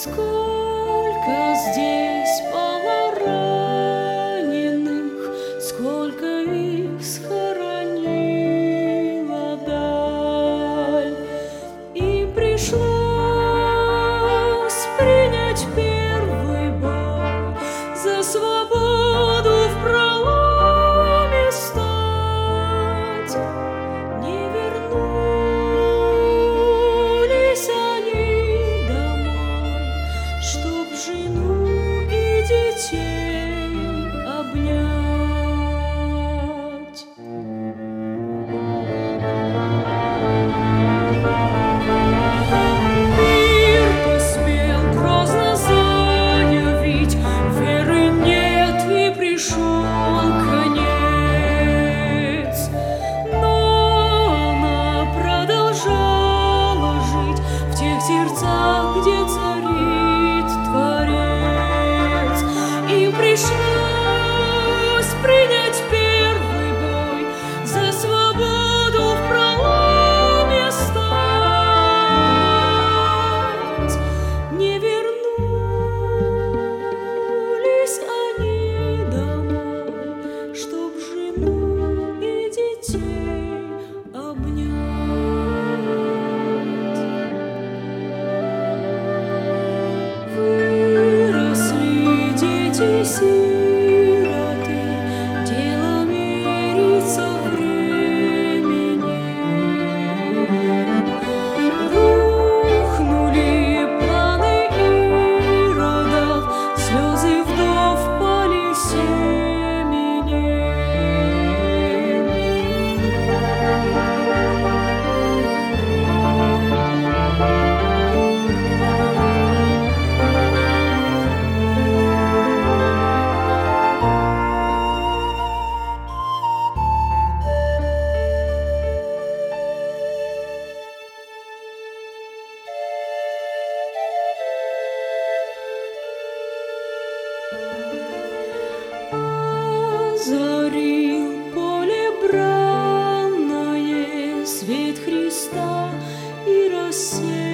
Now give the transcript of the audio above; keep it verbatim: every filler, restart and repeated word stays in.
Сколько здесь было раненых, сколько их схоронила даль, и пришлось принять первый бой за свободу в проломе стать. Не вернулись они домой, чтоб жену и детей обнять. Мир посмел грозно заявить: веры нет, и пришел конец. Но она продолжала жить в тех сердцах, где царит Творец. И пришлось принять первый бой за свободу в проломе стать. Не вернулись они домой, чтоб жену и детей обнять. Выросли дети-сироты, дело мирится времени. Рухнули планы иродов, слезы вдов пали семенем. Озарил поле бранное свет Христа и рассеял